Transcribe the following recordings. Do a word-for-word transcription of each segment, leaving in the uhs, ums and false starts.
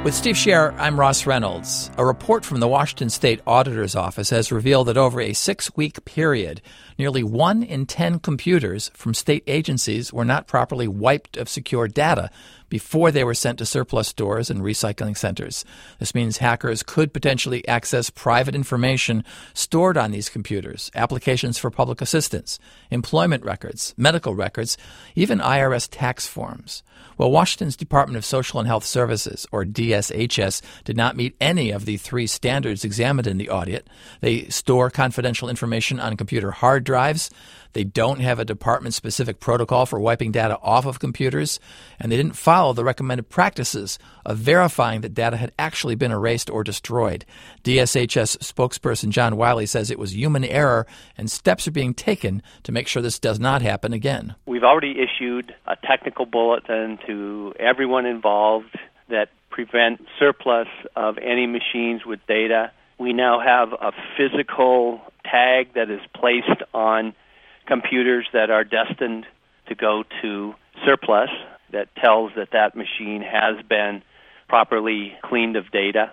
With Steve Scher, I'm Ross Reynolds. A report from the Washington State Auditor's Office has revealed that over a six-week period, nearly one in ten computers from state agencies were not properly wiped of secure data before they were sent to surplus stores and recycling centers. This means hackers could potentially access private information stored on these computers, applications for public assistance, employment records, medical records, even I R S tax forms. Well, Washington's Department of Social and Health Services, or D S H S, did not meet any of the three standards examined in the audit. They store confidential information on computer hard drives. They don't have a department-specific protocol for wiping data off of computers, and they didn't follow the recommended practices of verifying that data had actually been erased or destroyed. D S H S spokesperson John Wiley says it was human error, and steps are being taken to make sure this does not happen again. We've already issued a technical bulletin to everyone involved that prevent surplus of any machines with data. We now have a physical tag that is placed on computers that are destined to go to surplus that tells that that machine has been properly cleaned of data.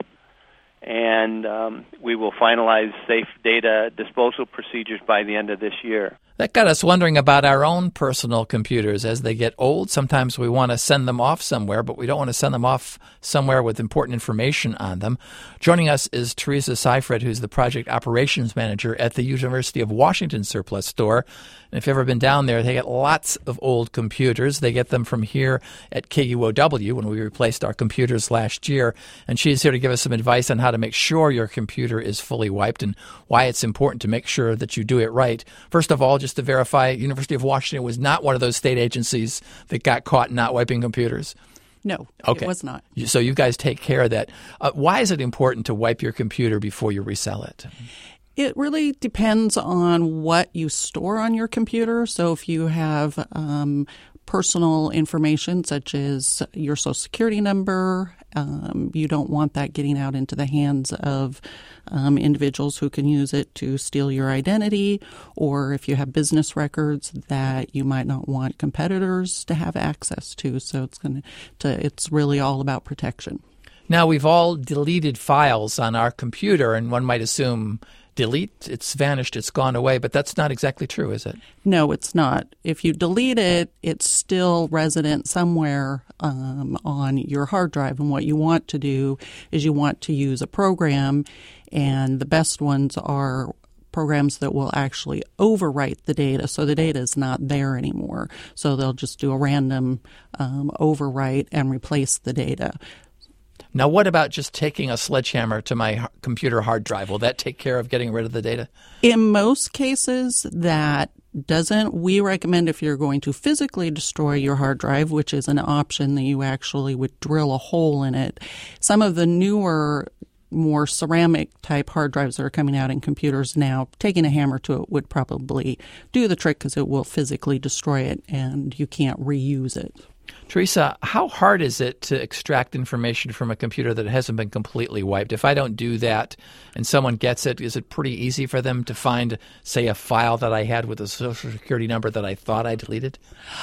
And um, we will finalize safe data disposal procedures by the end of this year. That got us wondering about our own personal computers. As they get old, sometimes we want to send them off somewhere, but we don't want to send them off somewhere with important information on them. Joining us is Teresa Seifert, who's the project operations manager at the University of Washington Surplus Store. And if you've ever been down there, they get lots of old computers. They get them from here at K U O W when we replaced our computers last year. And she's here to give us some advice on how to make sure your computer is fully wiped and why it's important to make sure that you do it right. First of all, just to verify, University of Washington was not one of those state agencies that got caught not wiping computers. No, okay. It was not. So you guys take care of that. Uh, why is it important to wipe your computer before you resell it? It really depends on what you store on your computer. So if you have um, personal information such as your Social Security number, um, you don't want that getting out into the hands of um, individuals who can use it to steal your identity, or if you have business records that you might not want competitors to have access to. So it's going to, it's really all about protection. Now, we've all deleted files on our computer, and one might assume delete, it's vanished, it's gone away, but that's not exactly true, is it? No, it's not. If you delete it, it's still resident somewhere um, on your hard drive. And what you want to do is you want to use a program, and the best ones are programs that will actually overwrite the data, so the data is not there anymore. So they'll just do a random um, overwrite and replace the data. Now, what about just taking a sledgehammer to my computer hard drive? Will that take care of getting rid of the data? In most cases, that doesn't. We recommend if you're going to physically destroy your hard drive, which is an option that you actually would drill a hole in it. Some of the newer, more ceramic-type hard drives that are coming out in computers now, taking a hammer to it would probably do the trick because it will physically destroy it and you can't reuse it. Teresa, how hard is it to extract information from a computer that hasn't been completely wiped? If I don't do that and someone gets it, is it pretty easy for them to find, say, a file that I had with a Social Security number that I thought I deleted?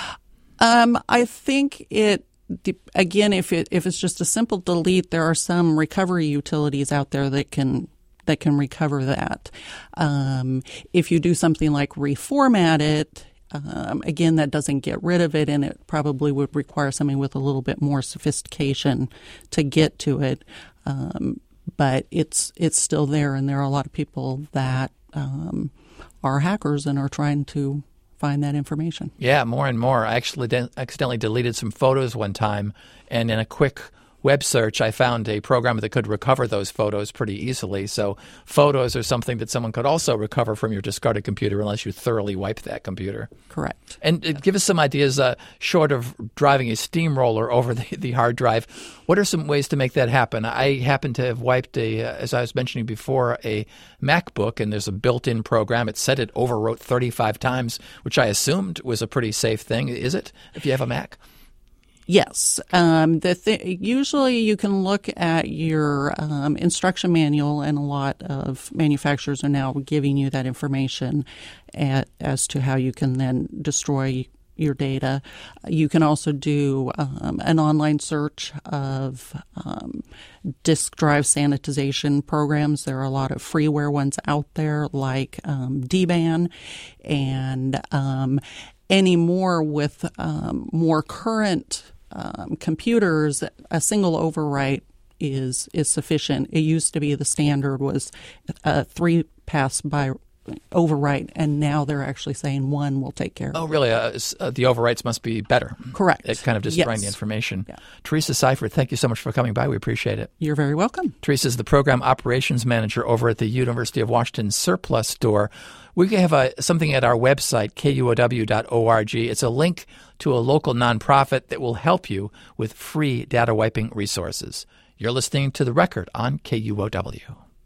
Um, I think it, again, if it if it's just a simple delete, there are some recovery utilities out there that can that can recover that. Um, if you do something like reformat it, Um, again, that doesn't get rid of it, and it probably would require something with a little bit more sophistication to get to it. Um, but it's it's still there, and there are a lot of people that um, are hackers and are trying to find that information. Yeah, more and more. I actually de- accidentally deleted some photos one time, and in a quick web search, I found a program that could recover those photos pretty easily. So photos are something that someone could also recover from your discarded computer unless you thoroughly wipe that computer. Correct. And uh, give us some ideas, uh, short of driving a steamroller over the, the hard drive, what are some ways to make that happen? I happen to have wiped, a, uh, as I was mentioning before, a MacBook, and there's a built-in program. It said it overwrote thirty-five times, which I assumed was a pretty safe thing. Is it, if you have a Mac? Yes. Um, the th- usually you can look at your um, instruction manual, and a lot of manufacturers are now giving you that information at, as to how you can then destroy your data. You can also do um, an online search of um, disk drive sanitization programs. There are a lot of freeware ones out there like um, D ban, and um, anymore with um, more current um, computers, a single overwrite is is sufficient. It used to be the standard was a three pass by overwrite, and now they're actually saying one will take care of it. Oh, really? Uh, uh, the overwrites must be better. Correct. It kind of destroying Yes. the information. Yeah. Teresa Seifert, thank you so much for coming by. We appreciate it. You're very welcome. Teresa is the program operations manager over at the University of Washington Surplus Store. We have a, something at our website, K U O W dot org. It's a link to a local nonprofit that will help you with free data wiping resources. You're listening to The Record on K U O W.